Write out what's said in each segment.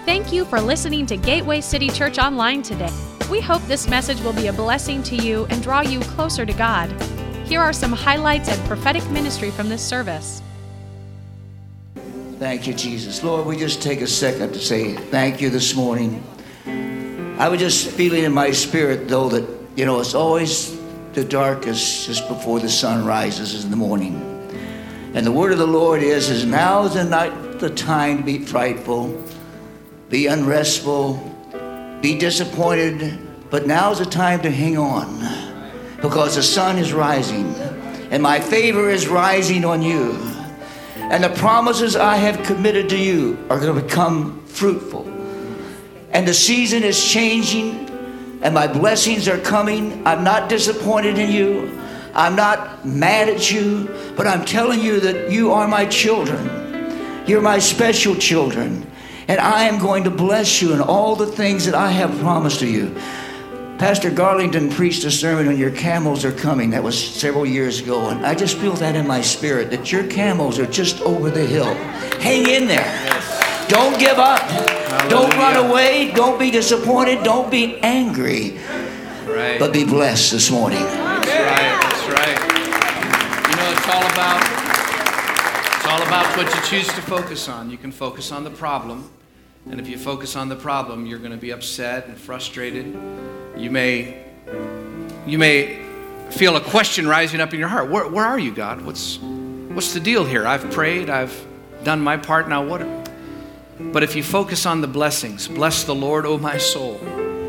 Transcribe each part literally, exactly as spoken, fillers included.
Thank you for listening to Gateway City Church Online today. We hope this message will be a blessing to you and draw you closer to God. Here are some highlights and prophetic ministry from this service. Thank you, Jesus. Lord, we just take a second to say thank you this morning. I was just feeling in my spirit, though, that, you know, it's always the darkest just before the sun rises in the morning. And the word of the Lord is, is now is the night, the time to be frightful, be unrestful, be disappointed, but now is the time to hang on, because the sun is rising, and my favor is rising on you, and the promises I have committed to you are going to become fruitful, and the season is changing, and my blessings are coming. I'm not disappointed in you. I'm not mad at you, but I'm telling you that you are my children. You're my special children. And I am going to bless you in all the things that I have promised to you. Pastor Garlington preached a sermon on your camels are coming. That was several years ago. And I just feel that in my spirit, that your camels are just over the hill. Hang in there. Yes. Don't give up. Hallelujah. Don't run away. Don't be disappointed. Don't be angry. Right. But be blessed this morning. That's right. That's right. You know, it's all about... It's all about what you choose to focus on. You can focus on the problem, and if you focus on the problem, you're going to be upset and frustrated. You may, you may feel a question rising up in your heart. Where, where are you, God? What's, what's the deal here? I've prayed. I've done my part. Now what? But if you focus on the blessings, bless the Lord, O my soul,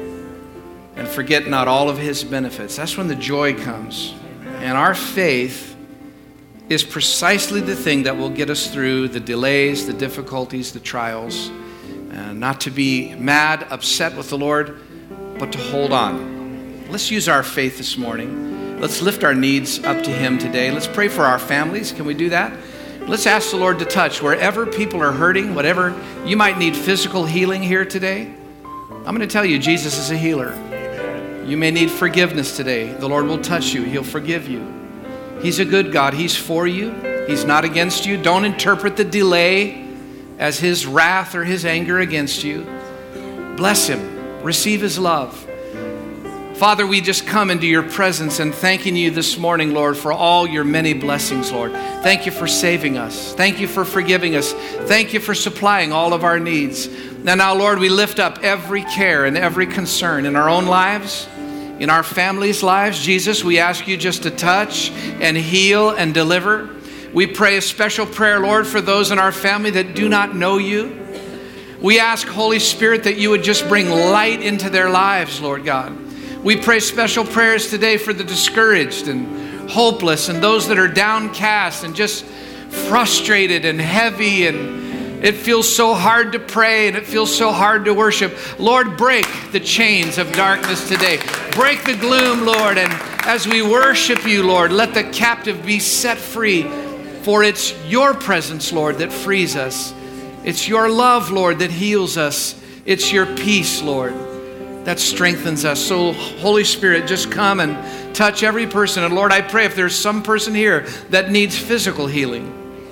and forget not all of His benefits. That's when the joy comes, and our faith is precisely the thing that will get us through the delays, the difficulties, the trials. Uh, not to be mad, upset with the Lord, but to hold on. Let's use our faith this morning. Let's lift our needs up to Him today. Let's pray for our families. Can we do that? Let's ask the Lord to touch wherever people are hurting, whatever you might need physical healing here today. I'm going to tell you, Jesus is a healer. You may need forgiveness today. The Lord will touch you. He'll forgive you. He's a good God. He's for you. He's not against you. Don't interpret the delay as His wrath or His anger against you. Bless Him. Receive His love. Father, we just come into your presence and thanking you this morning, Lord, for all your many blessings, Lord. Thank you for saving us. Thank you for forgiving us. Thank you for supplying all of our needs. Now, now, Lord, we lift up every care and every concern in our own lives, in our families' lives. Jesus, we ask you just to touch and heal and deliver. We pray a special prayer, Lord, for those in our family that do not know you. We ask, Holy Spirit, that you would just bring light into their lives, Lord God. We pray special prayers today for the discouraged and hopeless and those that are downcast and just frustrated and heavy, and it feels so hard to pray and it feels so hard to worship. Lord, break the chains of darkness today. Break the gloom, Lord. And as we worship you, Lord, let the captive be set free. For it's your presence, Lord, that frees us. It's your love, Lord, that heals us. It's your peace, Lord, that strengthens us. So, Holy Spirit, just come and touch every person. And Lord, I pray if there's some person here that needs physical healing,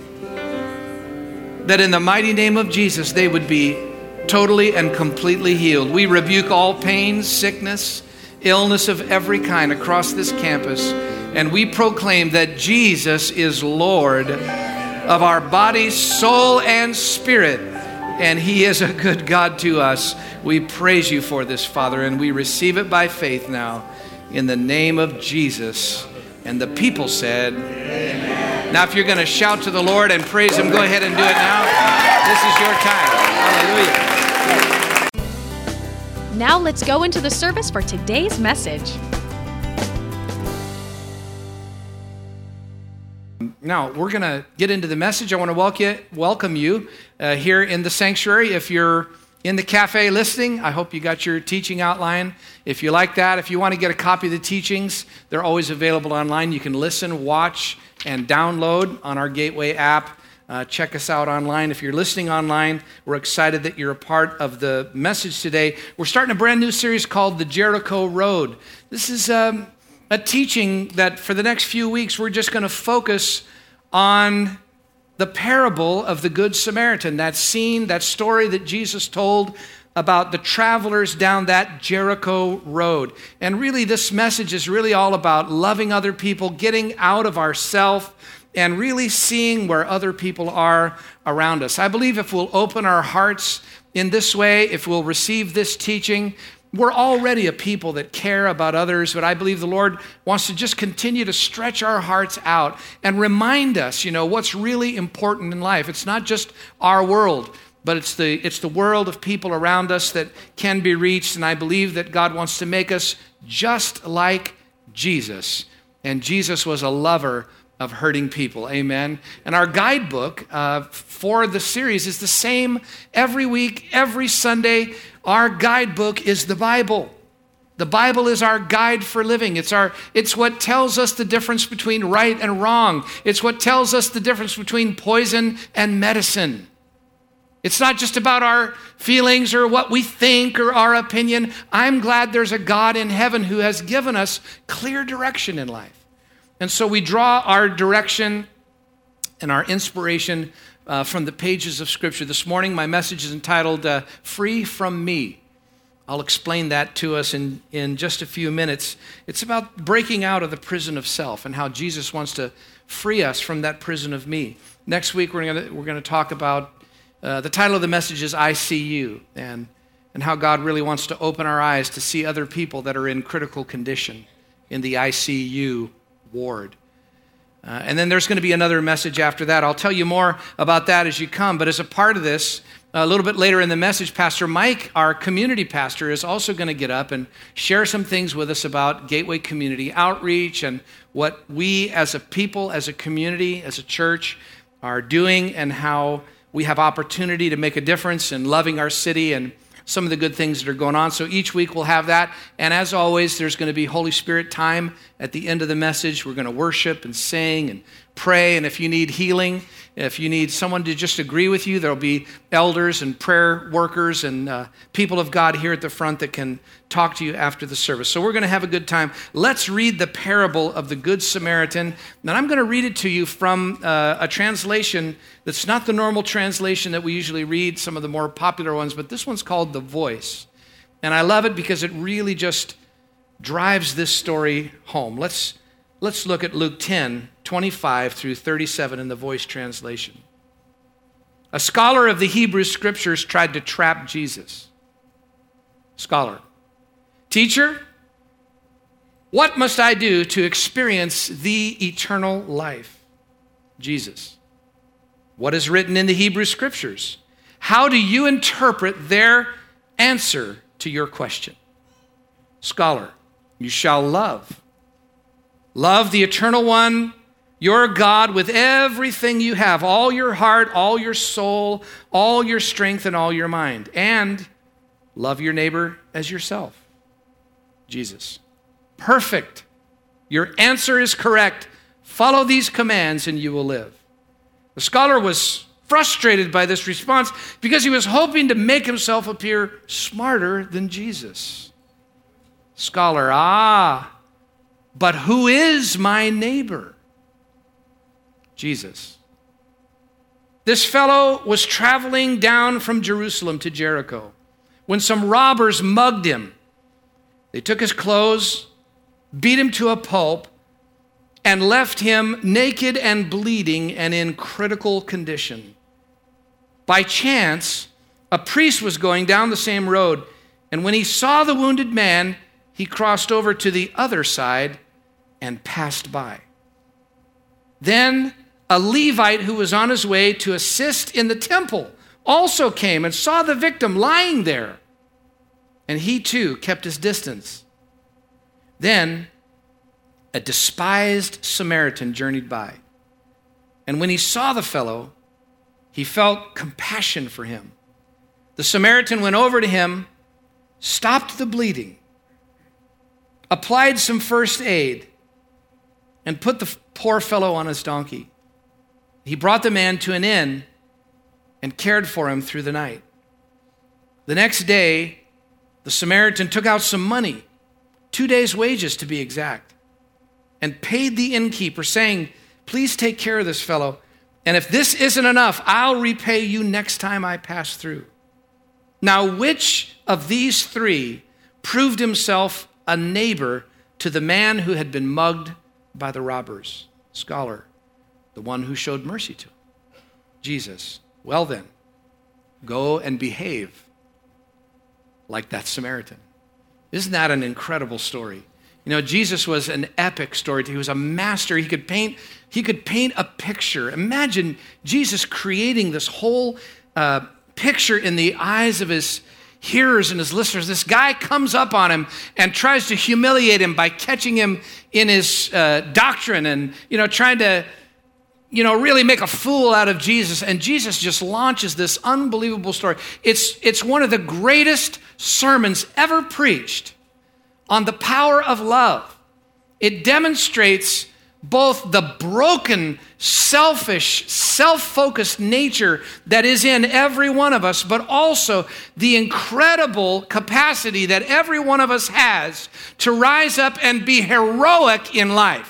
that in the mighty name of Jesus, they would be totally and completely healed. We rebuke all pain, sickness, illness of every kind across this campus. And we proclaim that Jesus is Lord of our body, soul, and spirit. And He is a good God to us. We praise you for this, Father, and we receive it by faith now in the name of Jesus. And the people said, Amen. Now, if you're going to shout to the Lord and praise Him, go ahead and do it now. This is your time. Hallelujah. Now let's go into the service for today's message. Now, we're going to get into the message. I want to welcome you uh, here in the sanctuary. If you're in the cafe listening, I hope you got your teaching outline. If you like that, if you want to get a copy of the teachings, they're always available online. You can listen, watch, and download on our Gateway app. Uh, check us out online. If you're listening online, we're excited that you're a part of the message today. We're starting a brand new series called The Jericho Road. This is um, a teaching that for the next few weeks, we're just going to focus on the parable of the Good Samaritan, that scene, that story that Jesus told about the travelers down that Jericho road. And really, this message is really all about loving other people, getting out of ourself, and really seeing where other people are around us. I believe if we'll open our hearts in this way, if we'll receive this teaching, we're already a people that care about others, but I believe the Lord wants to just continue to stretch our hearts out and remind us, you know, what's really important in life. It's not just our world, but it's the it's the world of people around us that can be reached. And I believe that God wants to make us just like Jesus. And Jesus was a lover of hurting people. Amen. And our guidebook uh, for the series is the same every week, every Sunday. Our guidebook is the Bible. The Bible is our guide for living. It's our it's what tells us the difference between right and wrong. It's what tells us the difference between poison and medicine. It's not just about our feelings or what we think or our opinion. I'm glad there's a God in heaven who has given us clear direction in life. And so we draw our direction and our inspiration uh, from the pages of Scripture. This morning, my message is entitled uh, Free From Me. I'll explain that to us in, in just a few minutes. It's about breaking out of the prison of self and how Jesus wants to free us from that prison of me. Next week, we're going we're going to talk about Uh, the title of the message is I See You, and, and how God really wants to open our eyes to see other people that are in critical condition in the I C U ward. Uh, and then there's going to be another message after that. I'll tell you more about that as you come. But as a part of this, a little bit later in the message, Pastor Mike, our community pastor, is also going to get up and share some things with us about Gateway Community Outreach and what we as a people, as a community, as a church are doing, and how we have opportunity to make a difference in loving our city and some of the good things that are going on. So each week we'll have that. And as always, there's going to be Holy Spirit time at the end of the message. We're going to worship and sing and pray. And if you need healing, if you need someone to just agree with you, there'll be elders and prayer workers and uh, people of God here at the front that can talk to you after the service. So we're going to have a good time. Let's read the parable of the Good Samaritan. And I'm going to read it to you from uh, a translation that's not the normal translation that we usually read, some of the more popular ones, but this one's called The Voice. And I love it because it really just drives this story home. Let's Let's look at Luke ten, twenty-five through thirty-seven in the Voice translation. A scholar of the Hebrew Scriptures tried to trap Jesus. Scholar, teacher, what must I do to experience the eternal life? Jesus, what is written in the Hebrew Scriptures? How do you interpret their answer to your question? Scholar, you shall love. Love the Eternal One, your God, with everything you have, all your heart, all your soul, all your strength, and all your mind. And love your neighbor as yourself. Jesus. Perfect. Your answer is correct. Follow these commands and you will live. The scholar was frustrated by this response because he was hoping to make himself appear smarter than Jesus. Scholar, ah, but who is my neighbor? Jesus. This fellow was traveling down from Jerusalem to Jericho when some robbers mugged him. They took his clothes, beat him to a pulp, and left him naked and bleeding and in critical condition. By chance, a priest was going down the same road, and when he saw the wounded man, he crossed over to the other side and passed by. Then a Levite who was on his way to assist in the temple also came and saw the victim lying there, and he too kept his distance. Then a despised Samaritan journeyed by, and when he saw the fellow, he felt compassion for him. The Samaritan went over to him, stopped the bleeding, applied some first aid, and put the poor fellow on his donkey. He brought the man to an inn and cared for him through the night. The next day, the Samaritan took out some money, two days' wages to be exact, and paid the innkeeper, saying, "Please take care of this fellow, And if this isn't enough, I'll repay you next time I pass through. Now, which of these three proved himself a neighbor to the man who had been mugged by the robbers? Scholar, the one who showed mercy to him. Jesus. Well then, go and behave like that Samaritan. Isn't that an incredible story? You know, Jesus was an epic storyteller. He was a master. He could paint, he could paint a picture. Imagine Jesus creating this whole uh, picture in the eyes of his hearers and his listeners. This guy comes up on him and tries to humiliate him by catching him in his uh, doctrine and, you know, trying to, you know, really make a fool out of Jesus. And Jesus just launches this unbelievable story. It's, it's one of the greatest sermons ever preached on the power of love. It demonstrates both the broken, selfish, self-focused nature that is in every one of us, but also the incredible capacity that every one of us has to rise up and be heroic in life.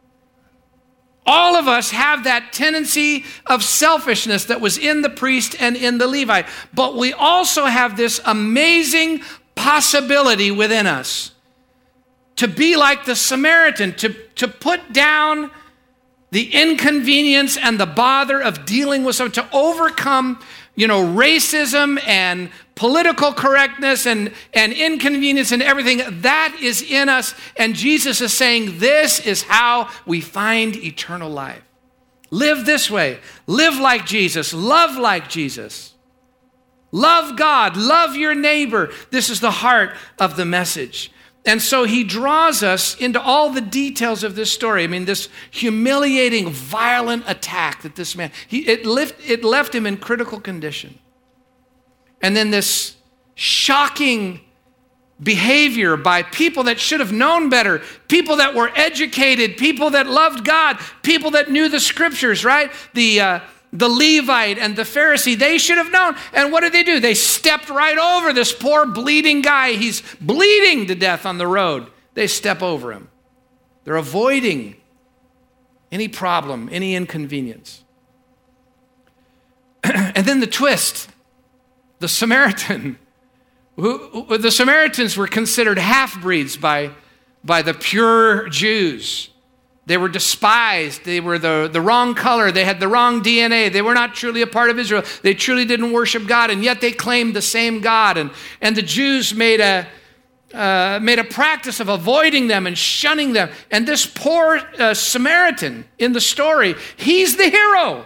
All of us have that tendency of selfishness that was in the priest and in the Levite, but we also have this amazing possibility within us to be like the Samaritan, to, to put down the inconvenience and the bother of dealing with someone, to overcome, you know, racism and political correctness and, and inconvenience and everything. That is in us. And Jesus is saying, this is how we find eternal life. Live this way. Live like Jesus. Love like Jesus. Love God. Love your neighbor. This is the heart of the message. And so he draws us into all the details of this story. I mean, this humiliating, violent attack that this man, he, it, lift, it left him in critical condition. And then this shocking behavior by people that should have known better, people that were educated, people that loved God, people that knew the scriptures, right? The uh, the Levite and the Pharisee, they should have known. And what did they do? They stepped right over this poor bleeding guy. He's bleeding to death on the road. They step over him. They're avoiding any problem, any inconvenience. And then the twist, the Samaritan. Who, the Samaritans were considered half-breeds by, by the pure Jews. They were despised. They were the, the wrong color. They had the wrong D N A. They were not truly a part of Israel. They truly didn't worship God, and yet they claimed the same God. And, and the Jews made a, uh, made a practice of avoiding them and shunning them. And this poor uh, Samaritan in the story, he's the hero.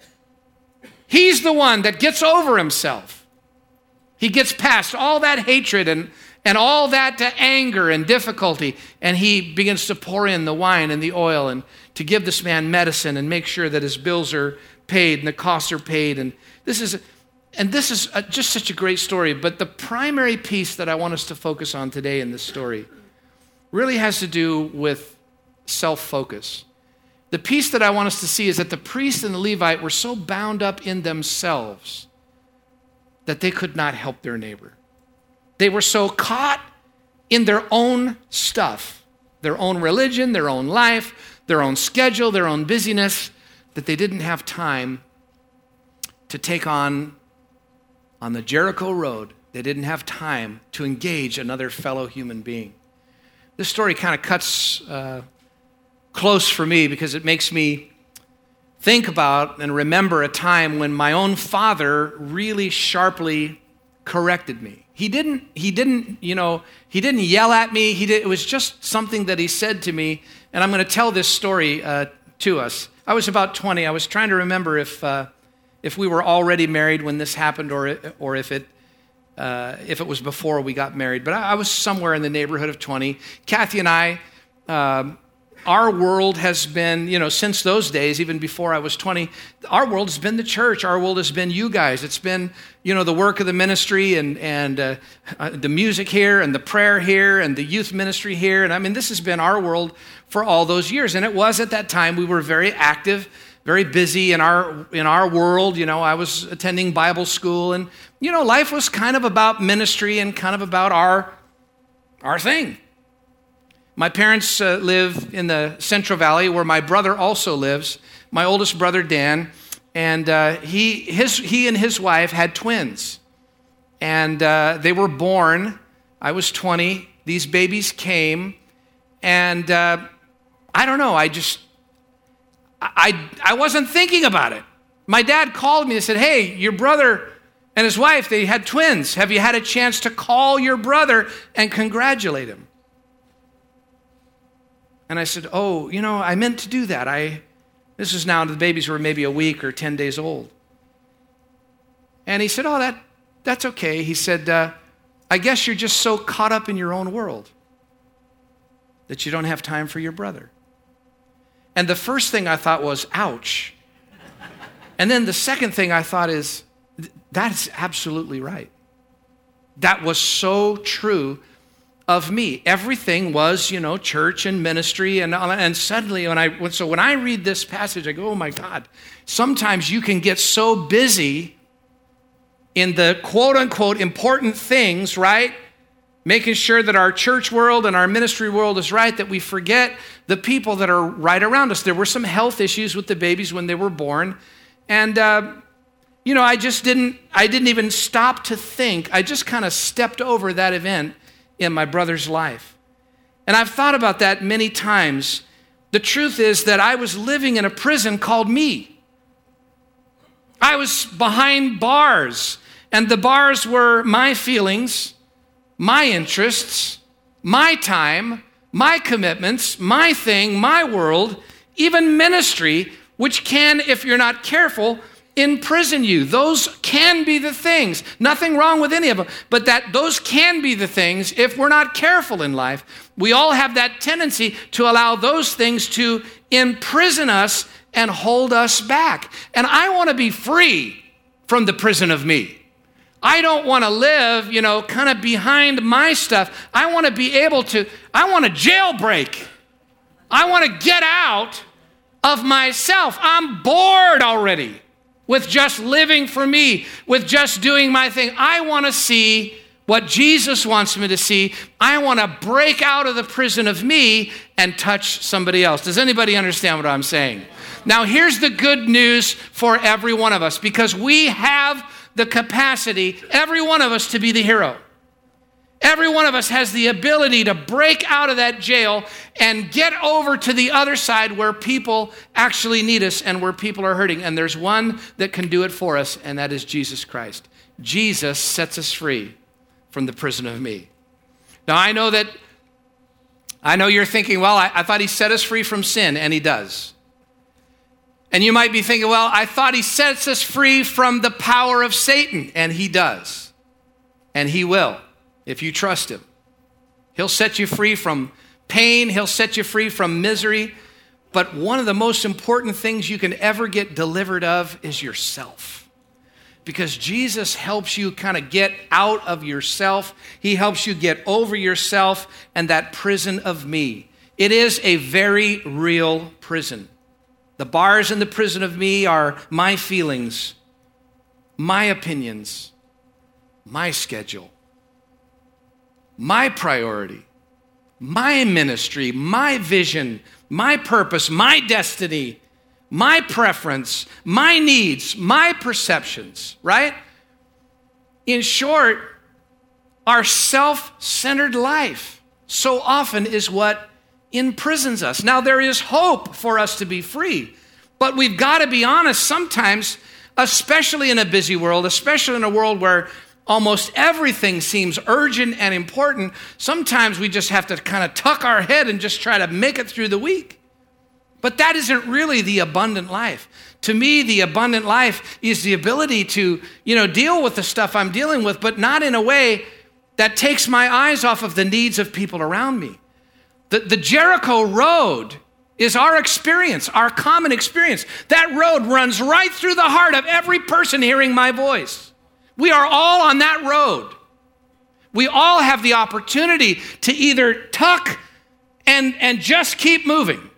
He's the one that gets over himself. He gets past all that hatred and And all that uh, anger and difficulty, and he begins to pour in the wine and the oil and to give this man medicine and make sure that his bills are paid and the costs are paid. And this is, and this is a, just such a great story. But the primary piece that I want us to focus on today in this story really has to do with self-focus. The piece that I want us to see is that the priest and the Levite were so bound up in themselves that they could not help their neighbor. They were so caught in their own stuff, their own religion, their own life, their own schedule, their own busyness, that they didn't have time to take on, on the Jericho road, they didn't have time to engage another fellow human being. This story kind of cuts uh, close for me because it makes me think about and remember a time when my own father really sharply corrected me. He didn't, he didn't, you know, he didn't yell at me. He did, it was just something that he said to me. And I'm going to tell this story uh, to us. I was about twenty. I was trying to remember if uh, if we were already married when this happened, or or if it uh, if it was before we got married. But I, I was somewhere in the neighborhood of twenty. Kathy and I, um, our world has been, you know, since those days, even before I was twenty, our world has been the church. Our world has been you guys. It's been, you know, the work of the ministry and and uh, uh, the music here and the prayer here and the youth ministry here. And I mean, this has been our world for all those years. And it was at that time we were very active, very busy in our in our world. You know, I was attending Bible school, and you know, life was kind of about ministry and kind of about our our thing. My parents uh, live in the Central Valley, where my brother also lives. My oldest brother, Dan, And uh, he, his, he and his wife had twins. And uh, they were born. I was twenty. These babies came. And uh, I don't know, I just, I, I wasn't thinking about it. My dad called me and said, hey, your brother and his wife, they had twins. Have you had a chance to call your brother and congratulate him? And I said, oh, you know, I meant to do that. I, this is now, the babies were maybe a week or ten days old. And he said, oh, that that's okay. He said, uh, I guess you're just so caught up in your own world that you don't have time for your brother. And the first thing I thought was, ouch. And then the second thing I thought is, that's absolutely right. That was so true of me. Everything was, you know, church and ministry, and and suddenly when I so when I read this passage, I go, oh my God. Sometimes you can get so busy in the quote unquote important things, right? Making sure that our church world and our ministry world is right, that we forget the people that are right around us. There were some health issues with the babies when they were born. And, uh, you know, I just didn't, I didn't even stop to think. I just kind of stepped over that event in my brother's life. And I've thought about that many times. The truth is that I was living in a prison called me. I was behind bars, and the bars were my feelings, my interests, my time, my commitments, my thing, my world, even ministry, which can, if you're not careful, imprison you. Those can be the things. Nothing wrong with any of them, but that those can be the things if we're not careful in life. We all have that tendency to allow those things to imprison us and hold us back. And I want to be free from the prison of me. I don't want to live, you know, kind of behind my stuff. I want to be able to, I want to jailbreak. I want to get out of myself. I'm bored already with just living for me, with just doing my thing. I want to see what Jesus wants me to see. I want to break out of the prison of me and touch somebody else. Does anybody understand what I'm saying? Now, here's the good news for every one of us, because we have the capacity, every one of us, to be the hero. Every one of us has the ability to break out of that jail and get over to the other side where people actually need us and where people are hurting. And there's one that can do it for us, and that is Jesus Christ. Jesus sets us free from the prison of me. Now, I know that, I know you're thinking, well, I, I thought he set us free from sin, and he does. And you might be thinking, well, I thought he sets us free from the power of Satan, and he does. And he will, if you trust him. He'll set you free from pain. He'll set you free from misery. But one of the most important things you can ever get delivered of is yourself. Because Jesus helps you kind of get out of yourself. He helps you get over yourself and that prison of me. It is a very real prison. The bars in the prison of me are my feelings, my opinions, my schedule, my priority, my ministry, my vision, my purpose, my destiny, my preference, my needs, my perceptions, right? In short, our self-centered life so often is what imprisons us. Now, there is hope for us to be free, but we've got to be honest. Sometimes, especially in a busy world, especially in a world where almost everything seems urgent and important, sometimes we just have to kind of tuck our head and just try to make it through the week. But that isn't really the abundant life. To me, the abundant life is the ability to, you know, deal with the stuff I'm dealing with, but not in a way that takes my eyes off of the needs of people around me. The, the Jericho road is our experience, our common experience. That road runs right through the heart of every person hearing my voice. We are all on that road. We all have the opportunity to either tuck and, and just keep moving,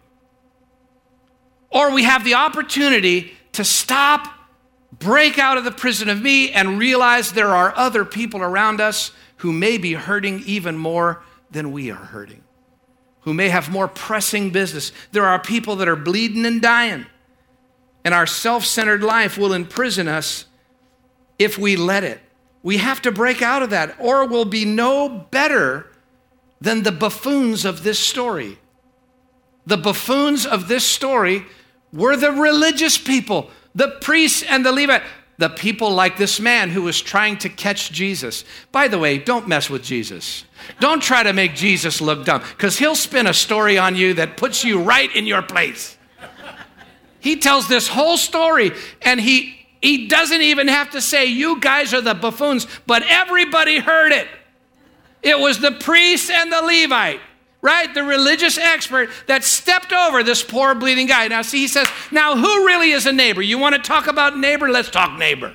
or we have the opportunity to stop, break out of the prison of me, and realize there are other people around us who may be hurting even more than we are hurting, who may have more pressing business. There are people that are bleeding and dying. and our self-centered life will imprison us if we let it. We have to break out of that, or we'll be no better than the buffoons of this story. The buffoons of this story were the religious people, the priests and the Levites, the people like this man who was trying to catch Jesus. By the way, don't mess with Jesus. Don't try to make Jesus look dumb, because he'll spin a story on you that puts you right in your place. He tells this whole story, and he He doesn't even have to say, you guys are the buffoons, but everybody heard it. It was the priest and the Levite, right? The religious expert that stepped over this poor bleeding guy. Now, see, he says, now who really is a neighbor? You want to talk about neighbor? Let's talk neighbor.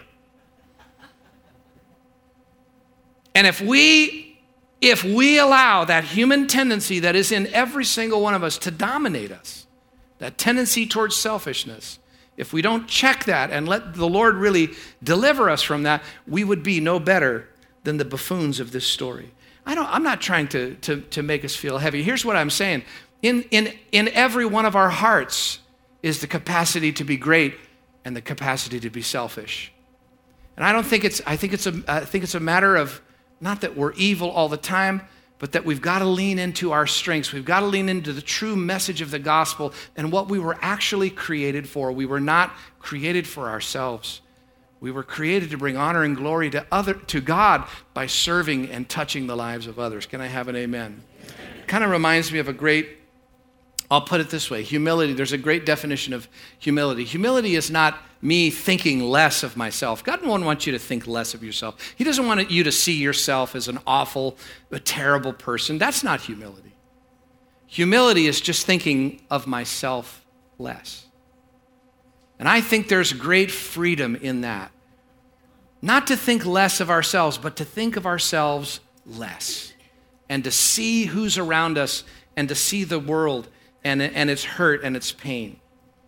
And if we, if we allow that human tendency that is in every single one of us to dominate us, that tendency towards selfishness, if we don't check that and let the Lord really deliver us from that, we would be no better than the buffoons of this story. I don't, I'm not trying to, to, to make us feel heavy. Here's what I'm saying. In, in, in every one of our hearts is the capacity to be great and the capacity to be selfish. And I don't think it's, I think it's a, I think it's a matter of not that we're evil all the time, but that we've got to lean into our strengths. We've got to lean into the true message of the gospel and what we were actually created for. We were not created for ourselves. We were created to bring honor and glory to other to God by serving and touching the lives of others. Can I have an amen? It kind of reminds me of a great, I'll put it this way, humility. There's a great definition of humility. Humility is not me thinking less of myself. God doesn't want you to think less of yourself. He doesn't want you to see yourself as an awful, a terrible person. That's not humility. Humility is just thinking of myself less. And I think there's great freedom in that. Not to think less of ourselves, but to think of ourselves less. And to see who's around us and to see the world and, and its hurt and its pain.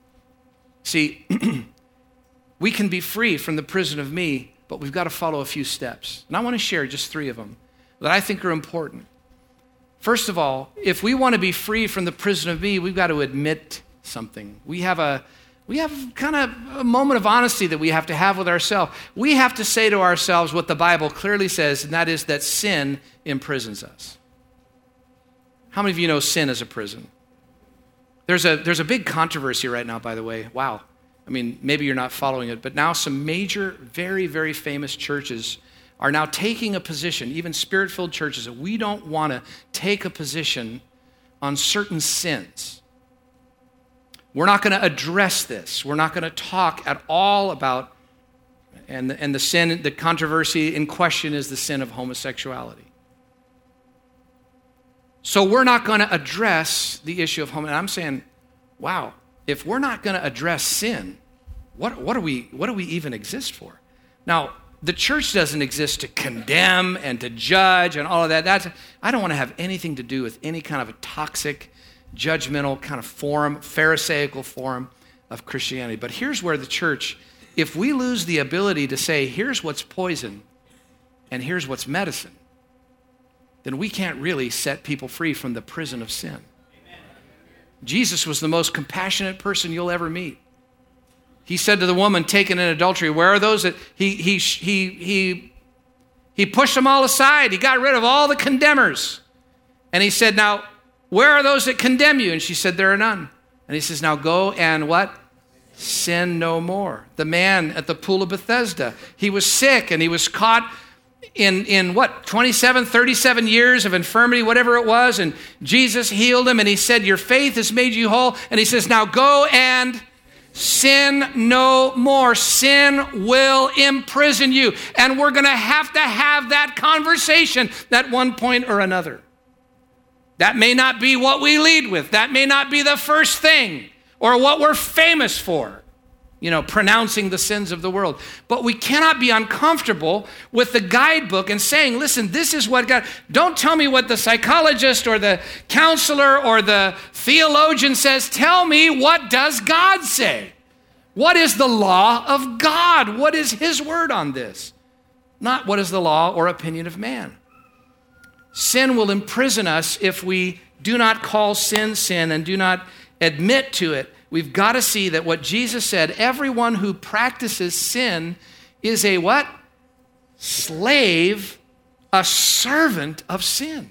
See, we can be free from the prison of me, but we've got to follow a few steps. And I want to share just three of them that I think are important. First of all, if we want to be free from the prison of me, we've got to admit something. We have a we have kind of a moment of honesty that we have to have with ourselves. We have to say to ourselves what the Bible clearly says, and that is that sin imprisons us. How many of you know sin is a prison? There's a there's a big controversy right now, by the way. Wow. I mean, maybe you're not following it, but now some major, very, very famous churches are now taking a position, even spirit-filled churches, that we don't want to take a position on certain sins. We're not going to address this. We're not going to talk at all about, and the, and the sin, the controversy in question is the sin of homosexuality. So we're not going to address the issue of homosexuality. I'm saying, wow, if we're not going to address sin, what, what, do we, what do we even exist for? Now, the church doesn't exist to condemn and to judge and all of that. That's, I don't want to have anything to do with any kind of a toxic, judgmental kind of form, Pharisaical form of Christianity. But here's where the church, if we lose the ability to say, here's what's poison and here's what's medicine, then we can't really set people free from the prison of sin. Amen. Jesus was the most compassionate person you'll ever meet. He said to the woman taken in adultery, where are those that he he he he he pushed them all aside. He got rid of all the condemners. And he said, now, where are those that condemn you? And she said, there are none. And he says, now go and what? Sin no more. The man at the pool of Bethesda, he was sick and he was caught in, in what, twenty-seven, thirty-seven years of infirmity, whatever it was. And Jesus healed him and he said, your faith has made you whole. And he says, now go and sin no more. Sin will imprison you. And we're going to have to have that conversation at one point or another. That may not be what we lead with. That may not be the first thing or what we're famous for, you know, pronouncing the sins of the world. But we cannot be uncomfortable with the guidebook and saying, listen, this is what God, don't tell me what the psychologist or the counselor or the theologian says. Tell me, what does God say? What is the law of God? What is his word on this? Not what is the law or opinion of man. Sin will imprison us if we do not call sin sin and do not admit to it We've got to see that what Jesus said, everyone who practices sin is a what? Slave, a servant of sin.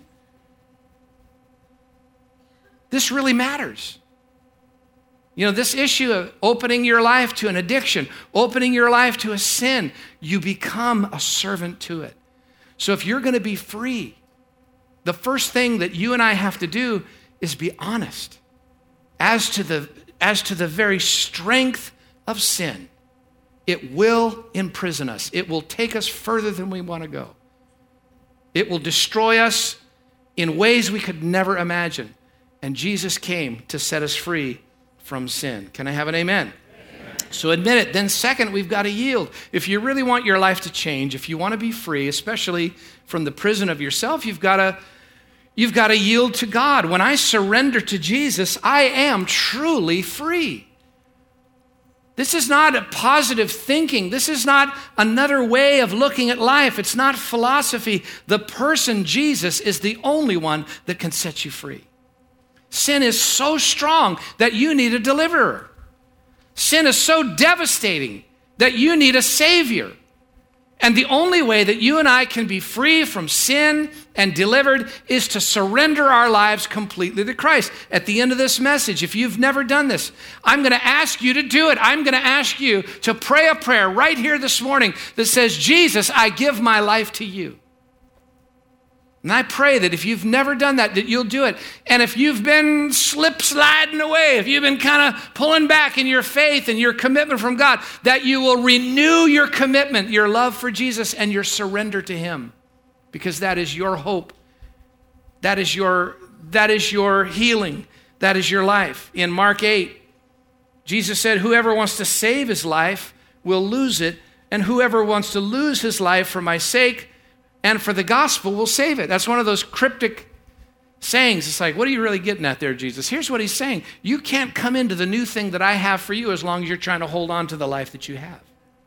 This really matters. You know, this issue of opening your life to an addiction, opening your life to a sin, you become a servant to it. So if you're going to be free, the first thing that you and I have to do is be honest as to the, as to the very strength of sin. It will imprison us. It will take us further than we want to go. It will destroy us in ways we could never imagine. And Jesus came to set us free from sin. Can I have an amen? Amen. So admit it. Then second, we've got to yield. If you really want your life to change, if you want to be free, especially from the prison of yourself, you've got to, you've got to yield to God. When I surrender to Jesus, I am truly free. This is not a positive thinking. This is not another way of looking at life. It's not philosophy. The person Jesus is the only one that can set you free. Sin is so strong that you need a deliverer. Sin is so devastating that you need a savior. And the only way that you and I can be free from sin and delivered is to surrender our lives completely to Christ. At the end of this message, if you've never done this, I'm going to ask you to do it. I'm going to ask you to pray a prayer right here this morning that says, Jesus, I give my life to you. And I pray that if you've never done that, that you'll do it. And if you've been slip sliding away, if you've been kind of pulling back in your faith and your commitment from God, that you will renew your commitment, your love for Jesus, and your surrender to him. Because that is your hope. That is your, that is your healing. That is your life. In Mark eight, Jesus said, whoever wants to save his life will lose it, and whoever wants to lose his life for my sake and for the gospel will save it. That's one of those cryptic sayings. It's like, what are you really getting at there, Jesus? Here's what he's saying. You can't come into the new thing that I have for you as long as you're trying to hold on to the life that you have.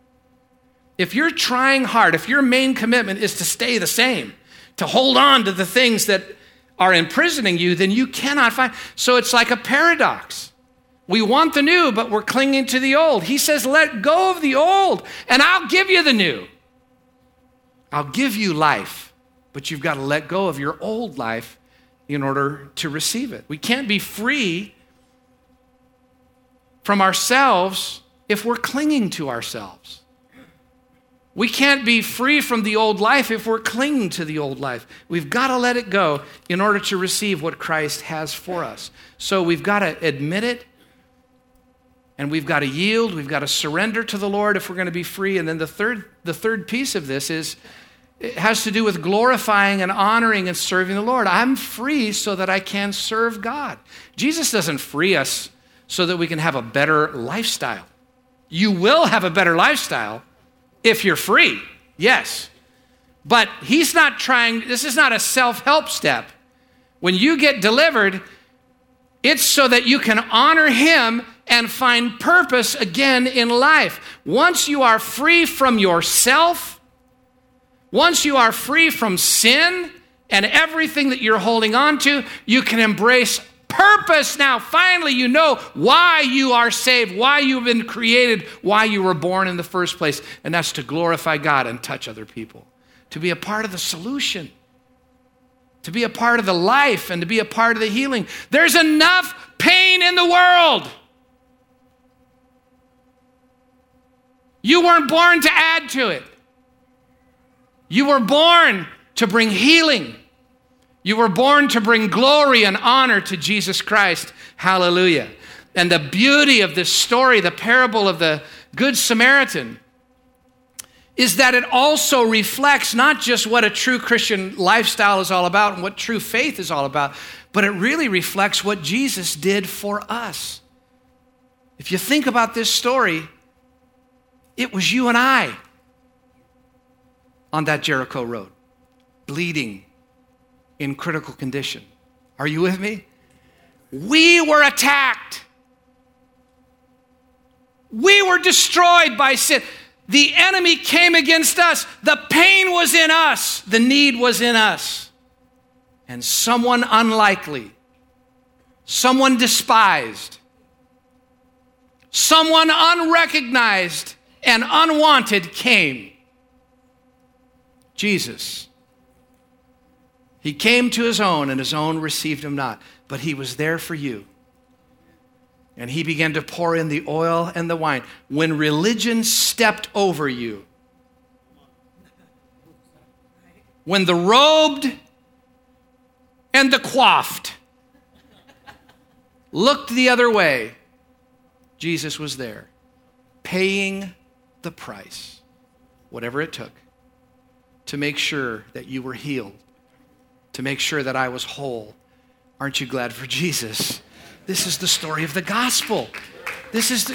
If you're trying hard, if your main commitment is to stay the same, to hold on to the things that are imprisoning you, then you cannot find. So it's like a paradox. We want the new, but we're clinging to the old. He says, let go of the old, and I'll give you the new. I'll give you life, but you've got to let go of your old life in order to receive it. We can't be free from ourselves if we're clinging to ourselves. We can't be free from the old life if we're clinging to the old life. We've got to let it go in order to receive what Christ has for us. So we've got to admit it, and we've got to yield. We've got to surrender to the Lord if we're going to be free. And then the third, the third piece of this is, it has to do with glorifying and honoring and serving the Lord. I'm free so that I can serve God. Jesus doesn't free us so that we can have a better lifestyle. You will have a better lifestyle if you're free, yes. But he's not trying, this is not a self-help step. When you get delivered, it's so that you can honor him and find purpose again in life. Once you are free from yourself, once you are free from sin and everything that you're holding on to, you can embrace purpose now. Finally, you know why you are saved, why you've been created, why you were born in the first place, and that's to glorify God and touch other people, to be a part of the solution, to be a part of the life, and to be a part of the healing. There's enough pain in the world. You weren't born to add to it. You were born to bring healing. You were born to bring glory and honor to Jesus Christ. Hallelujah. And the beauty of this story, the parable of the Good Samaritan, is that it also reflects not just what a true Christian lifestyle is all about and what true faith is all about, but it really reflects what Jesus did for us. If you think about this story, it was you and I on that Jericho road, bleeding, in critical condition. Are you with me? We were attacked. We were destroyed by sin. The enemy came against us. The pain was in us. The need was in us. And someone unlikely, someone despised, someone unrecognized and unwanted came. Jesus. He came to his own, and his own received him not. But he was there for you. And he began to pour in the oil and the wine. When religion stepped over you, when the robed and the coiffed looked the other way, Jesus was there, paying the price, whatever it took, to make sure that you were healed, to make sure that I was whole. Aren't you glad for Jesus? This is the story of the gospel. This is the...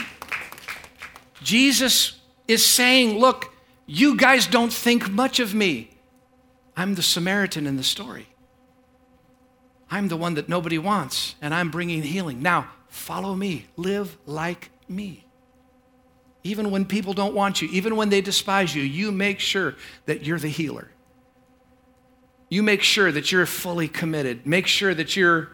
Jesus is saying, look, you guys don't think much of me. I'm the Samaritan in the story. I'm the one that nobody wants, and I'm bringing healing. Now, follow me. Live like me. Even when people don't want you, even when they despise you, you make sure that you're the healer. You make sure that you're fully committed. Make sure that you're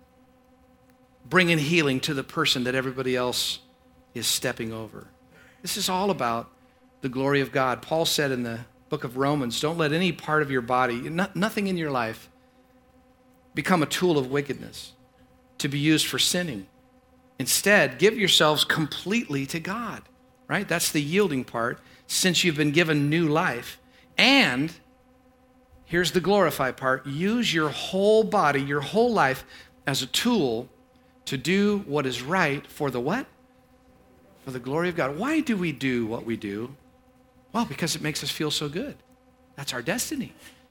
bringing healing to the person that everybody else is stepping over. This is all about the glory of God. Paul said in the book of Romans, don't let any part of your body, nothing in your life, become a tool of wickedness to be used for sinning. Instead, give yourselves completely to God, right? That's the yielding part, since you've been given new life. And here's the glorify part. Use your whole body, your whole life as a tool to do what is right for the what? For the glory of God. Why do we do what we do? Well, because it makes us feel so good. That's our destiny.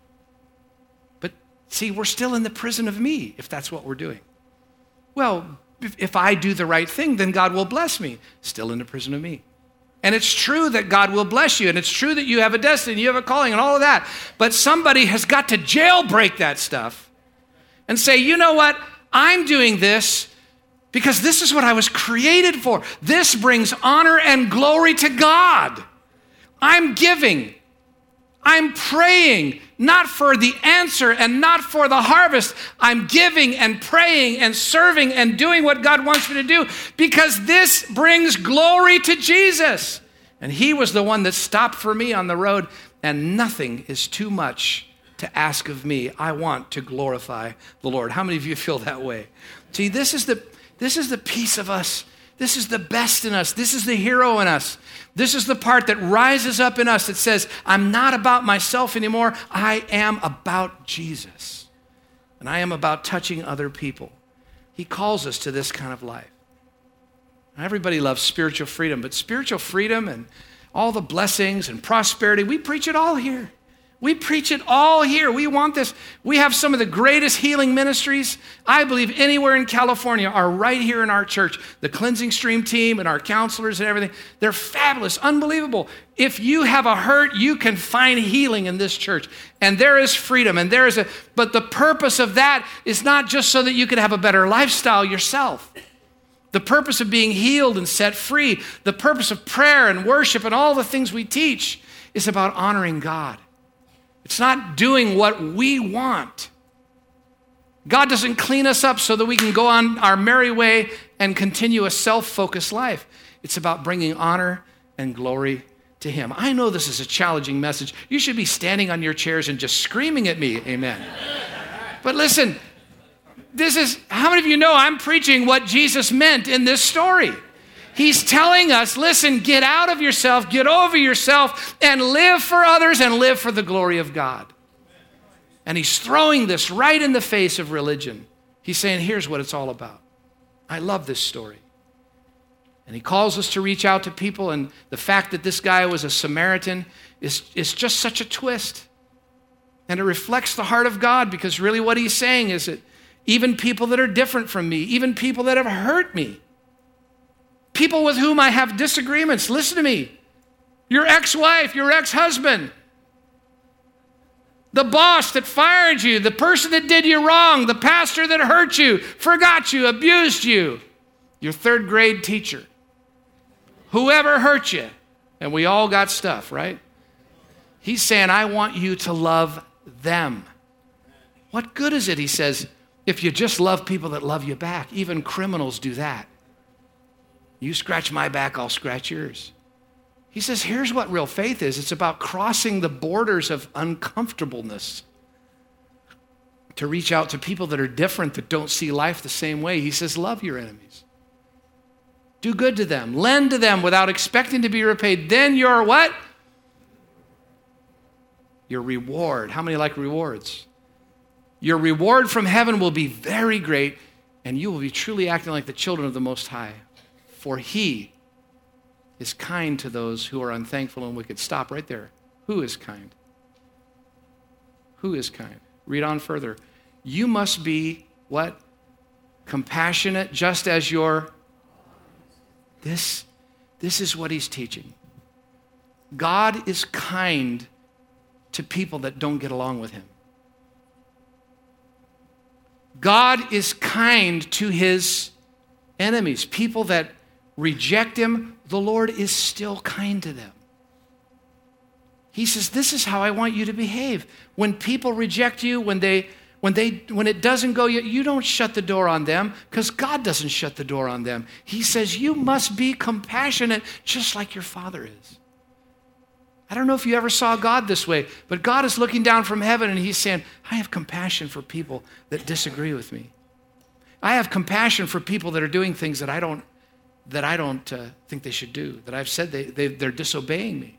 But see, we're still in the prison of me if that's what we're doing. Well, if, if I do the right thing, then God will bless me. Still in the prison of me. And it's true that God will bless you, and it's true that you have a destiny, you have a calling, and all of that. But somebody has got to jailbreak that stuff and say, you know what? I'm doing this because this is what I was created for. This brings honor and glory to God. I'm giving. I'm praying, not for the answer and not for the harvest. I'm giving and praying and serving and doing what God wants me to do because this brings glory to Jesus. And he was the one that stopped for me on the road, and nothing is too much to ask of me. I want to glorify the Lord. How many of you feel that way? See, this is the this is the piece of us. This is the best in us. This is the hero in us. This is the part that rises up in us that says, I'm not about myself anymore. I am about Jesus. And I am about touching other people. He calls us to this kind of life. Everybody loves spiritual freedom, but spiritual freedom and all the blessings and prosperity, we preach it all here. We preach it all here. We want this. We have some of the greatest healing ministries, I believe, anywhere in California are right here in our church. The Cleansing Stream team and our counselors and everything, they're fabulous, unbelievable. If you have a hurt, you can find healing in this church. And there is freedom, and there is a, but the purpose of that is not just so that you can have a better lifestyle yourself. The purpose of being healed and set free, the purpose of prayer and worship and all the things we teach is about honoring God. It's not doing what we want. God doesn't clean us up so that we can go on our merry way and continue a self-focused life. It's about bringing honor and glory to him. I know this is a challenging message. You should be standing on your chairs and just screaming at me, amen. But listen, this is, how many of you know I'm preaching what Jesus meant in this story? He's telling us, listen, get out of yourself, get over yourself, and live for others and live for the glory of God. And he's throwing this right in the face of religion. He's saying, here's what it's all about. I love this story. And he calls us to reach out to people, and the fact that this guy was a Samaritan is, is just such a twist. And it reflects the heart of God, because really what he's saying is that even people that are different from me, even people that have hurt me, people with whom I have disagreements, listen to me. Your ex-wife, your ex-husband, the boss that fired you, the person that did you wrong, the pastor that hurt you, forgot you, abused you, your third grade teacher, whoever hurt you, and we all got stuff, right? He's saying, I want you to love them. What good is it, he says, if you just love people that love you back? Even criminals do that. You scratch my back, I'll scratch yours. He says, here's what real faith is. It's about crossing the borders of uncomfortableness to reach out to people that are different, that don't see life the same way. He says, love your enemies. Do good to them. Lend to them without expecting to be repaid. Then your what? Your reward. How many like rewards? Your reward from heaven will be very great, and you will be truly acting like the children of the Most High. For he is kind to those who are unthankful and wicked. Stop right there. Who is kind? Who is kind? Read on further. You must be what? Compassionate, just as your... This, this is what he's teaching. God is kind to people that don't get along with him. God is kind to his enemies, people that reject him. The Lord is still kind to them. He says, this is how I want you to behave. When people reject you, when they when they when it doesn't go, you, you don't shut the door on them, because God doesn't shut the door on them. He says, you must be compassionate just like your Father is. I don't know if you ever saw God this way, but God is looking down from heaven and he's saying, I have compassion for people that disagree with me. I have compassion for people that are doing things that I don't that I don't uh, think they should do, that I've said they, they, they're disobeying me.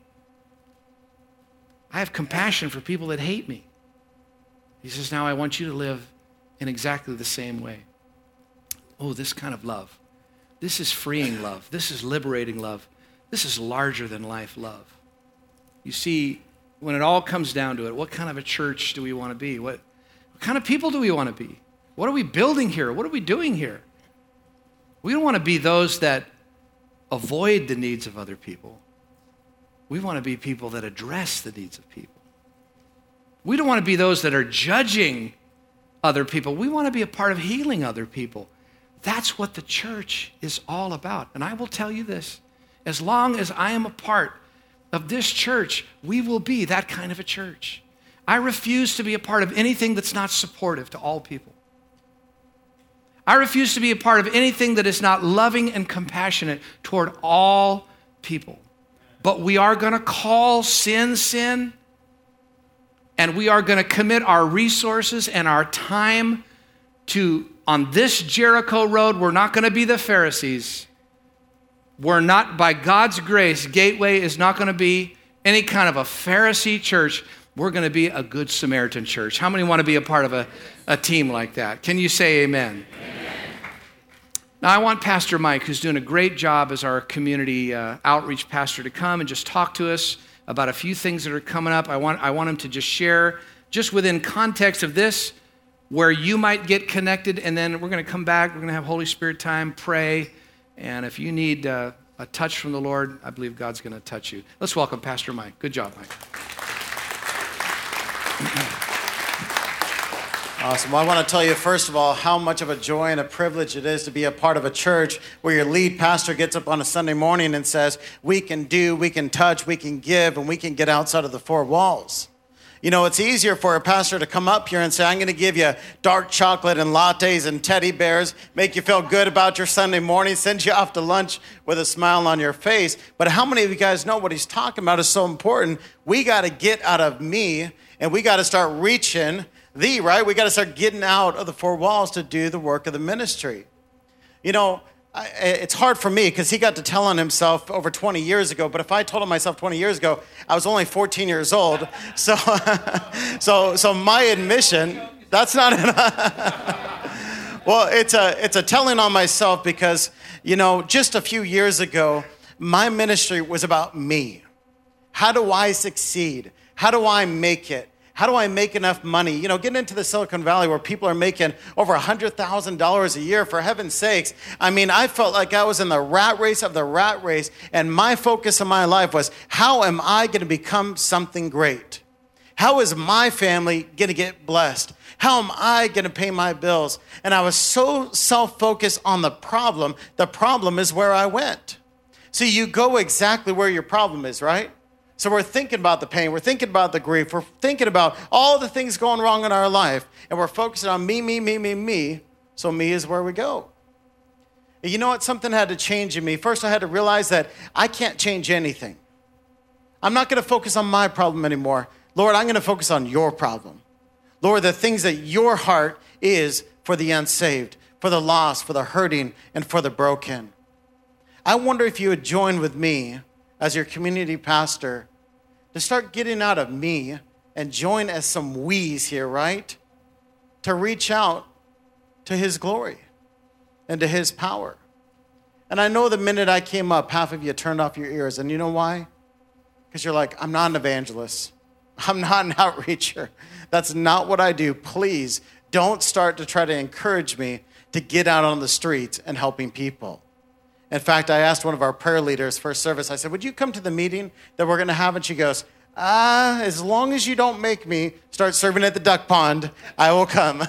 I have compassion for people that hate me. He says, now I want you to live in exactly the same way. Oh, this kind of love. This is freeing love. This is liberating love. This is larger than life love. You see, when it all comes down to it, what kind of a church do we want to be? What, what kind of people do we want to be? What are we building here? What are we doing here? We don't want to be those that avoid the needs of other people. We want to be people that address the needs of people. We don't want to be those that are judging other people. We want to be a part of healing other people. That's what the church is all about. And I will tell you this, as long as I am a part of this church, we will be that kind of a church. I refuse to be a part of anything that's not supportive to all people. I refuse to be a part of anything that is not loving and compassionate toward all people. But we are going to call sin, sin, and we are going to commit our resources and our time to, on this Jericho road, we're not going to be the Pharisees. We're not, by God's grace, Gateway is not going to be any kind of a Pharisee church. We're going to be a Good Samaritan church. How many want to be a part of a, a team like that? Can you say amen? Amen. Now, I want Pastor Mike, who's doing a great job as our community uh, outreach pastor, to come and just talk to us about a few things that are coming up. I want, I want him to just share, just within context of this, where you might get connected, and then we're going to come back. We're going to have Holy Spirit time, pray, and if you need uh, a touch from the Lord, I believe God's going to touch you. Let's welcome Pastor Mike. Good job, Mike. Awesome. Well, I want to tell you, first of all, how much of a joy and a privilege it is to be a part of a church where your lead pastor gets up on a Sunday morning and says, we can do, we can touch, we can give, and we can get outside of the four walls. You know, it's easier for a pastor to come up here and say, I'm going to give you dark chocolate and lattes and teddy bears, make you feel good about your Sunday morning, send you off to lunch with a smile on your face. But how many of you guys know what he's talking about is so important? We got to get out of me, and we got to start reaching the, right? We got to start getting out of the four walls to do the work of the ministry. You know, I, it's hard for me because he got to tell on himself over twenty years ago. But if I told on myself twenty years ago, I was only fourteen years old. So, so, so my admission, that's not enough. Well, it's a, it's a telling on myself because, you know, just a few years ago, my ministry was about me. How do I succeed? How do I make it? How do I make enough money? You know, getting into the Silicon Valley where people are making over one hundred thousand dollars a year, for heaven's sakes. I mean, I felt like I was in the rat race of the rat race, and my focus in my life was, how am I going to become something great? How is my family going to get blessed? How am I going to pay my bills? And I was so self-focused on the problem. The problem is where I went. So you go exactly where your problem is, right? So we're thinking about the pain, we're thinking about the grief, we're thinking about all the things going wrong in our life, and we're focusing on me, me, me, me, me, so me is where we go. And you know what? Something had to change in me. First, I had to realize that I can't change anything. I'm not going to focus on my problem anymore. Lord, I'm going to focus on your problem. Lord, the things that your heart is for the unsaved, for the lost, for the hurting, and for the broken. I wonder if you would join with me as your community pastor to start getting out of me and join as some we's here, right? To reach out to his glory and to his power. And I know the minute I came up, half of you turned off your ears. And you know why? Because you're like, I'm not an evangelist. I'm not an outreacher. That's not what I do. Please don't start to try to encourage me to get out on the streets and helping people. In fact, I asked one of our prayer leaders first service, I said, would you come to the meeting that we're going to have? And she goes, ah, as long as you don't make me start serving at the duck pond, I will come.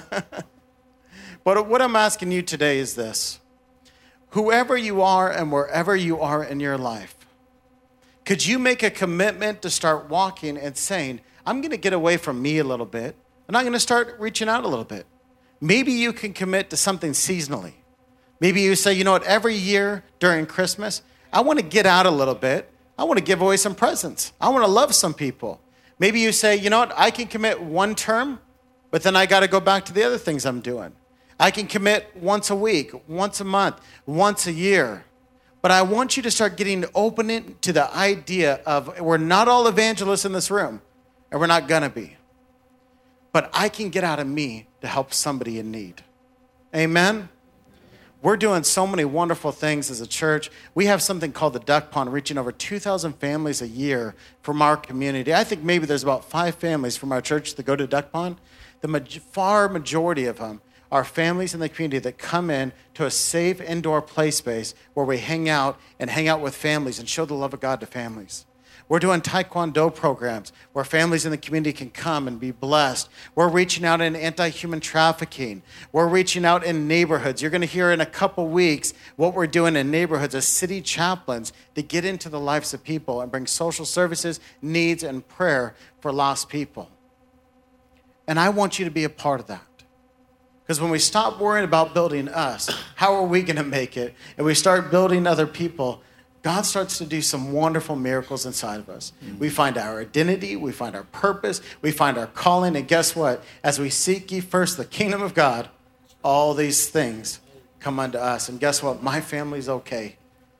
But what I'm asking you today is this. Whoever you are and wherever you are in your life, could you make a commitment to start walking and saying, I'm going to get away from me a little bit, and I'm going to start reaching out a little bit. Maybe you can commit to something seasonally. Maybe you say, you know what, every year during Christmas, I want to get out a little bit. I want to give away some presents. I want to love some people. Maybe you say, you know what, I can commit one term, but then I got to go back to the other things I'm doing. I can commit once a week, once a month, once a year. But I want you to start getting open to the idea of we're not all evangelists in this room, and we're not going to be. But I can get out of me to help somebody in need. Amen? We're doing so many wonderful things as a church. We have something called the Duck Pond, reaching over two thousand families a year from our community. I think maybe there's about five families from our church that go to Duck Pond. The ma- far majority of them are families in the community that come in to a safe indoor play space where we hang out and hang out with families and show the love of God to families. We're doing Taekwondo programs where families in the community can come and be blessed. We're reaching out in anti-human trafficking. We're reaching out in neighborhoods. You're going to hear in a couple weeks what we're doing in neighborhoods as city chaplains to get into the lives of people and bring social services, needs, and prayer for lost people. And I want you to be a part of that. Because when we stop worrying about building us, how are we going to make it? And we start building other people, God starts to do some wonderful miracles inside of us. Mm-hmm. We find our identity, we find our purpose, we find our calling, and guess what? As we seek ye first the kingdom of God, all these things come unto us. And guess what? My family's okay.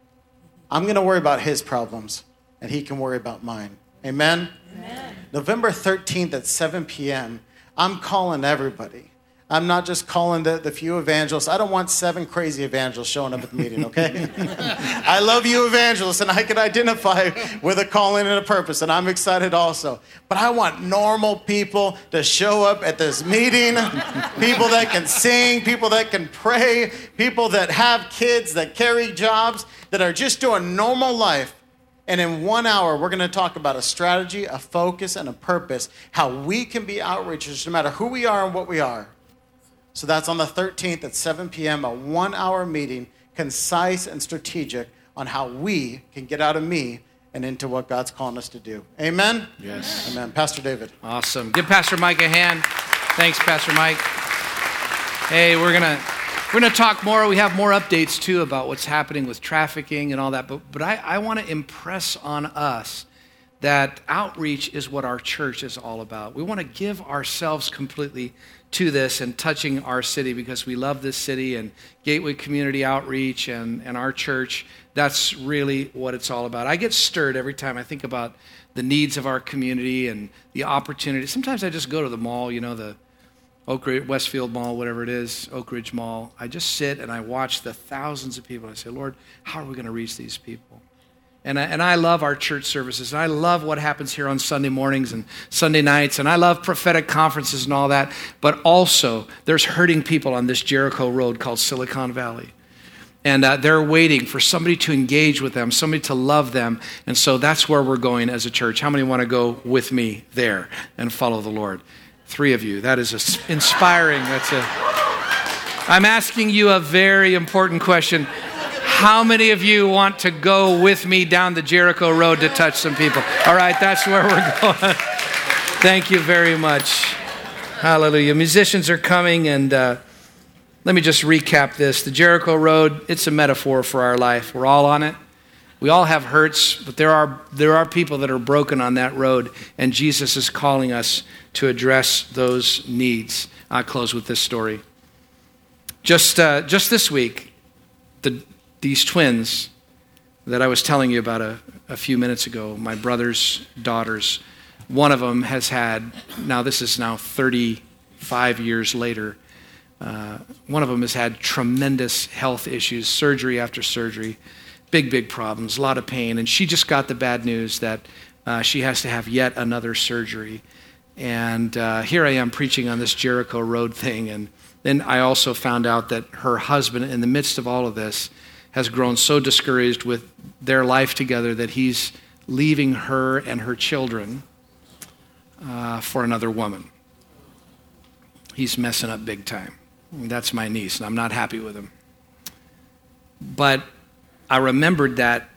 I'm going to worry about his problems, and he can worry about mine. Amen? Amen. November thirteenth at seven p.m., I'm calling everybody. I'm not just calling the, the few evangelists. I don't want seven crazy evangelists showing up at the meeting, okay? I love you evangelists, and I can identify with a calling and a purpose, and I'm excited also. But I want normal people to show up at this meeting, people that can sing, people that can pray, people that have kids, that carry jobs, that are just doing normal life. And in one hour, we're going to talk about a strategy, a focus, and a purpose, how we can be outreachers no matter who we are and what we are. So that's on the thirteenth at seven p.m., a one-hour meeting, concise and strategic on how we can get out of me and into what God's calling us to do. Amen? Yes. Amen. Pastor David. Awesome. Give Pastor Mike a hand. Thanks, Pastor Mike. Hey, we're going to we're gonna talk more. We have more updates, too, about what's happening with trafficking and all that. But, but I, I want to impress on us that outreach is what our church is all about. We want to give ourselves completely to this and touching our city because we love this city and Gateway Community Outreach and, and our church. That's really what it's all about. I get stirred every time I think about the needs of our community and the opportunity. Sometimes I just go to the mall, you know, the Oak Ridge, Westfield Mall, whatever it is, Oak Ridge Mall. I just sit and I watch the thousands of people. I say, Lord, how are we going to reach these people? And I, and I love our church services. And I love what happens here on Sunday mornings and Sunday nights. And I love prophetic conferences and all that. But also, there's hurting people on this Jericho road called Silicon Valley. And uh, they're waiting for somebody to engage with them, somebody to love them. And so that's where we're going as a church. How many want to go with me there and follow the Lord? Three of you. That is a, inspiring. That's a. I'm asking you a very important question. How many of you want to go with me down the Jericho road to touch some people? All right, that's where we're going. Thank you very much. Hallelujah. Musicians are coming, and uh, let me just recap this. The Jericho Road, it's a metaphor for our life. We're all on it. We all have hurts, but there are there are people that are broken on that road, and Jesus is calling us to address those needs. I'll close with this story. Just uh, just this week, the, these twins that I was telling you about a, a few minutes ago, my brother's daughters, one of them has had, now this is now thirty-five years later, uh, one of them has had tremendous health issues, surgery after surgery, big, big problems, a lot of pain, and she just got the bad news that uh, she has to have yet another surgery. And uh, here I am preaching on this Jericho Road thing, and then I also found out that her husband, in the midst of all of this, has grown so discouraged with their life together that he's leaving her and her children uh, for another woman. He's messing up big time. That's my niece, and I'm not happy with him. But I remembered that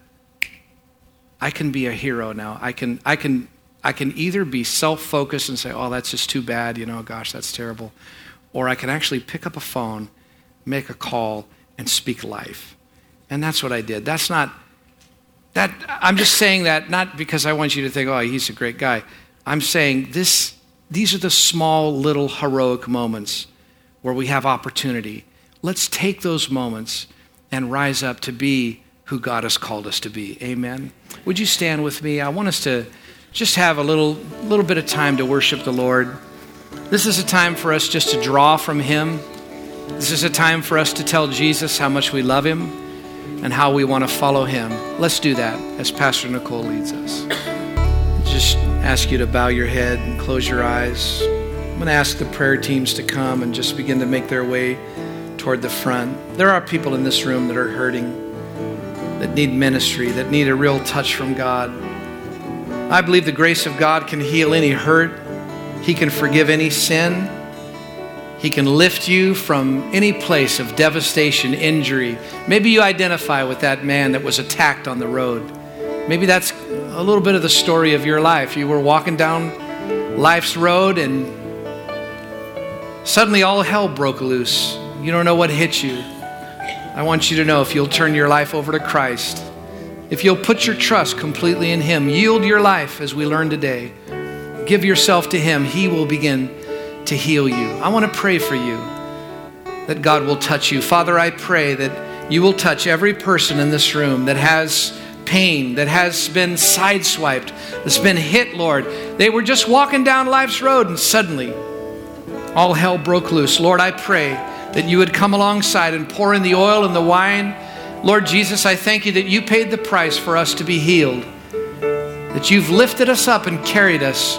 I can be a hero now. I can, I can, I can either be self-focused and say, "Oh, that's just too bad," you know, "Gosh, that's terrible," or I can actually pick up a phone, make a call, and speak life. And that's what I did. That's not, that, I'm just saying that not because I want you to think, "Oh, he's a great guy." I'm saying this, these are the small little heroic moments where we have opportunity. Let's take those moments and rise up to be who God has called us to be. Amen. Would you stand with me? I want us to just have a little, little bit of time to worship the Lord. This is a time for us just to draw from Him. This is a time for us to tell Jesus how much we love Him and how we want to follow Him. Let's do that as Pastor Nicole leads us. Just ask you to bow your head and close your eyes. I'm going to ask the prayer teams to come and just begin to make their way toward the front. There are people in this room that are hurting, that need ministry, that need a real touch from God. I believe the grace of God can heal any hurt. He can forgive any sin. He can lift you from any place of devastation, injury. Maybe you identify with that man that was attacked on the road. Maybe that's a little bit of the story of your life. You were walking down life's road and suddenly all hell broke loose. You don't know what hit you. I want you to know, if you'll turn your life over to Christ, if you'll put your trust completely in Him, yield your life as we learned today, give yourself to Him, He will begin to heal you. I want to pray for you that God will touch you. Father, I pray that you will touch every person in this room that has pain, that has been sideswiped, that's been hit, Lord. They were just walking down life's road and suddenly all hell broke loose. Lord, I pray that you would come alongside and pour in the oil and the wine. Lord Jesus, I thank you that you paid the price for us to be healed, that you've lifted us up and carried us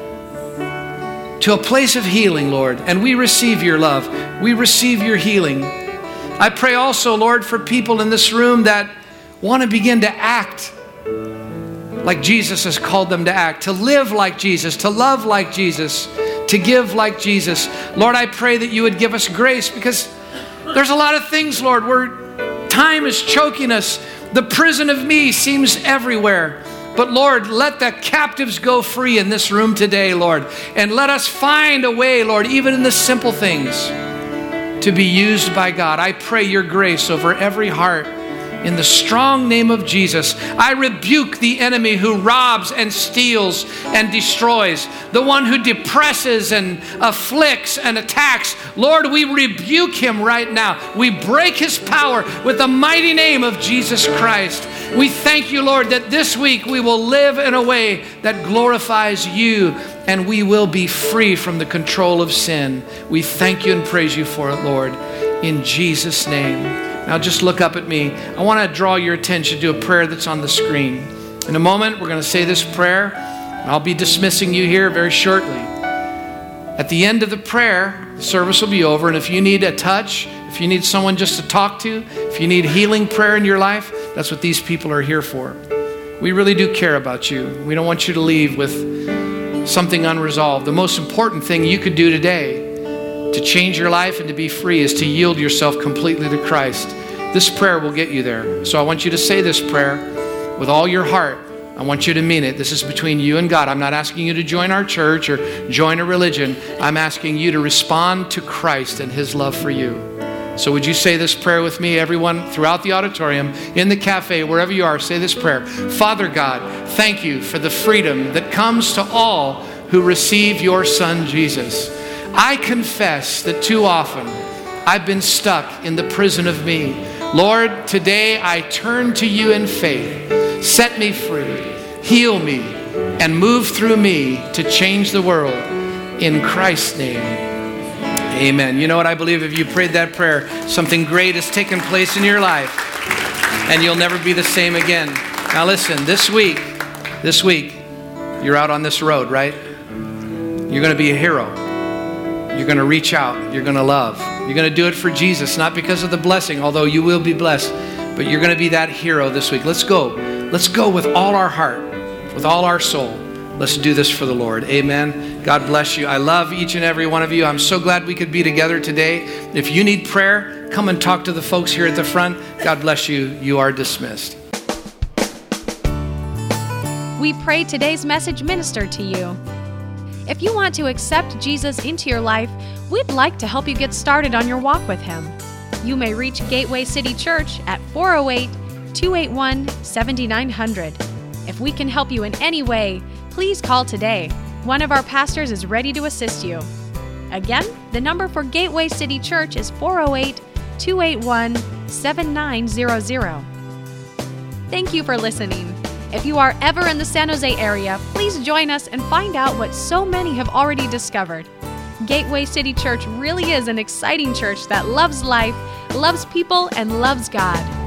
to a place of healing, Lord, and we receive your love. We receive your healing. I pray also, Lord, for people in this room that want to begin to act like Jesus has called them to act, to live like Jesus, to love like Jesus, to give like Jesus. Lord, I pray that you would give us grace, because there's a lot of things, Lord, where time is choking us. The prison of me seems everywhere. But Lord, let the captives go free in this room today, Lord. And let us find a way, Lord, even in the simple things, to be used by God. I pray your grace over every heart. In the strong name of Jesus, I rebuke the enemy who robs and steals and destroys, the one who depresses and afflicts and attacks. Lord, we rebuke him right now. We break his power with the mighty name of Jesus Christ. We thank you, Lord, that this week we will live in a way that glorifies you, and we will be free from the control of sin. We thank you and praise you for it, Lord, in Jesus' name. Now just look up at me. I want to draw your attention to a prayer that's on the screen. In a moment, we're going to say this prayer. I'll be dismissing you here very shortly. At the end of the prayer, the service will be over, and if you need a touch, if you need someone just to talk to, if you need healing prayer in your life, that's what these people are here for. We really do care about you. We don't want you to leave with something unresolved. The most important thing you could do today to change your life and to be free is to yield yourself completely to Christ. This prayer will get you there. So I want you to say this prayer with all your heart. I want you to mean it. This is between you and God. I'm not asking you to join our church or join a religion. I'm asking you to respond to Christ and his love for you. So would you say this prayer with me, everyone, throughout the auditorium, in the cafe, wherever you are, say this prayer. Father God, thank you for the freedom that comes to all who receive your Son, Jesus. I confess that too often I've been stuck in the prison of me. Lord, today I turn to you in faith. Set me free, heal me, and move through me to change the world. In Christ's name, amen. You know what? I believe if you prayed that prayer, something great has taken place in your life, and you'll never be the same again. Now listen, this week, this week, you're out on this road, right? You're going to be a hero. You're going to reach out. You're going to love. You're going to do it for Jesus, not because of the blessing, although you will be blessed, but you're going to be that hero this week. Let's go. Let's go with all our heart, with all our soul. Let's do this for the Lord. Amen. God bless you. I love each and every one of you. I'm so glad we could be together today. If you need prayer, come and talk to the folks here at the front. God bless you. You are dismissed. We pray today's message ministered to you. If you want to accept Jesus into your life, we'd like to help you get started on your walk with Him. You may reach Gateway City Church at four oh eight, two eight one, seven nine zero zero. If we can help you in any way, please call today. One of our pastors is ready to assist you. Again, the number for Gateway City Church is four oh eight, two eight one, seven nine zero zero. Thank you for listening. If you are ever in the San Jose area, please join us and find out what so many have already discovered. Gateway City Church really is an exciting church that loves life, loves people, and loves God.